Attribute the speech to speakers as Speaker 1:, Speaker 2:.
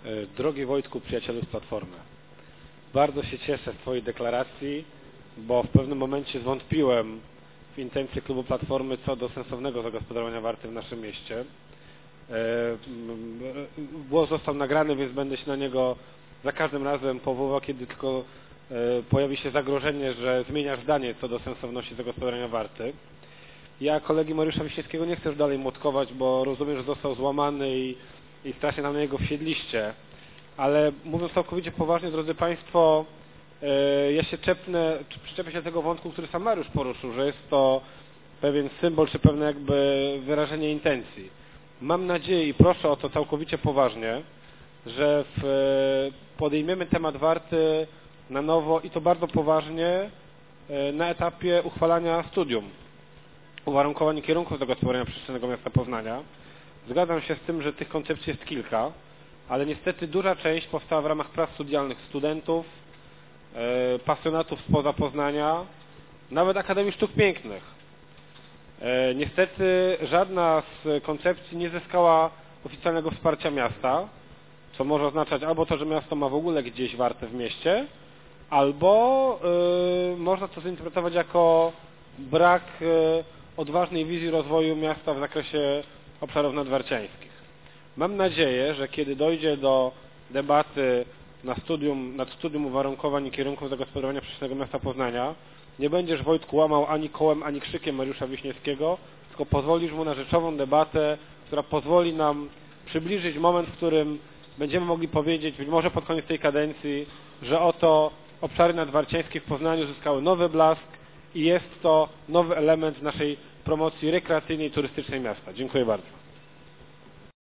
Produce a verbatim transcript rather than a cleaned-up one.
Speaker 1: Drogi Wojtku, przyjacielu z Platformy, bardzo się cieszę z Twojej deklaracji, bo w pewnym momencie zwątpiłem w intencje klubu Platformy co do sensownego zagospodarowania Warty w naszym mieście. Głos został nagrany, więc będę się na niego za każdym razem powoływał, kiedy tylko pojawi się zagrożenie, że zmieniasz zdanie co do sensowności zagospodarowania Warty. Ja kolegi Mariusza Wiśniewskiego nie chcę już dalej młotkować, bo rozumiem, że został złamany i, i strasznie na niego wsiedliście. Ale mówiąc całkowicie poważnie, drodzy Państwo, ja się czepnę, przyczepię się tego wątku, który sam Mariusz poruszył, że jest to pewien symbol, czy pewne jakby wyrażenie intencji. Mam nadzieję i proszę o to całkowicie poważnie, że w, podejmiemy temat Warty na nowo i to bardzo poważnie na etapie uchwalania studium uwarunkowań i kierunków zagospodarowania przestrzennego miasta Poznania. Zgadzam się z tym, że tych koncepcji jest kilka, ale niestety duża część powstała w ramach prac studialnych studentów, e, pasjonatów spoza Poznania, nawet Akademii Sztuk Pięknych. E, niestety żadna z koncepcji nie zyskała oficjalnego wsparcia miasta, co może oznaczać albo to, że miasto ma w ogóle gdzieś Wartę w mieście, albo e, można to zinterpretować jako brak e, odważnej wizji rozwoju miasta w zakresie obszarów nadwarciańskich. Mam nadzieję, że kiedy dojdzie do debaty na studium, nad studium uwarunkowań i kierunków zagospodarowania przestrzennego miasta Poznania, nie będziesz, Wojtku, łamał ani kołem, ani krzykiem Mariusza Wiśniewskiego, tylko pozwolisz mu na rzeczową debatę, która pozwoli nam przybliżyć moment, w którym będziemy mogli powiedzieć, być może pod koniec tej kadencji, że oto obszary nadwarciańskie w Poznaniu zyskały nowy blask i jest to nowy element naszej promocji rekreacyjnej i turystycznej miasta. Dziękuję bardzo.